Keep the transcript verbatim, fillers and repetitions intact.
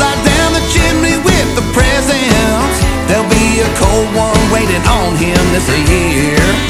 slide down the chimney with the presents. There'll be a cold one waiting on him this year.